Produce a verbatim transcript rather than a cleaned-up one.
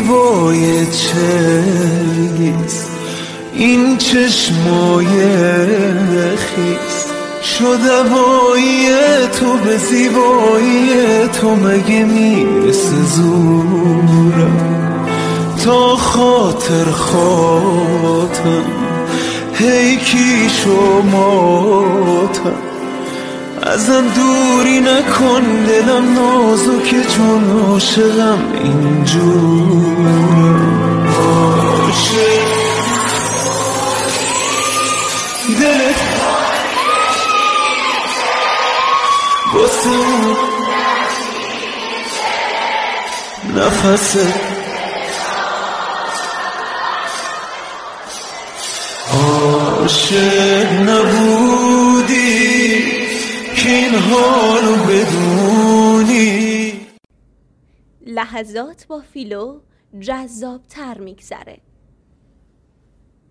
زیبای چنگیز، این چشمای خیز شد هوایی تو، به زیبایی تو مگه میرسه زورم؟ تا خاطر خاطرم هی کی شماتم، ازم دوری نکن دلم نازکه چون عاشقم اینجورم. عاشق دلت واسه اون نفسه عاشق نبودی که این حالو بدونی. لحظات با فیلو جذاب تر میگذره.